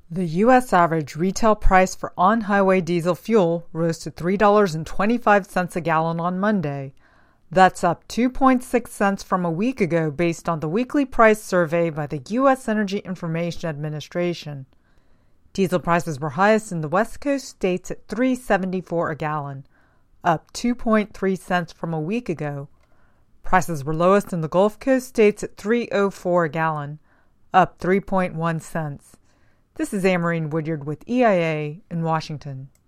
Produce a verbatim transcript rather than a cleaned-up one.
The U S average retail price for on-highway diesel fuel rose to three dollars and twenty-five cents a gallon on Monday. That's up two point six cents from a week ago based on the weekly price survey by the U S Energy Information Administration. Diesel prices were highest in the West Coast states at three dollars and seventy-four cents a gallon, up two point three cents from a week ago. Prices were lowest in the Gulf Coast states at three dollars and four cents a gallon, up three point one cents. This is Amarine Woodyard with E I A in Washington.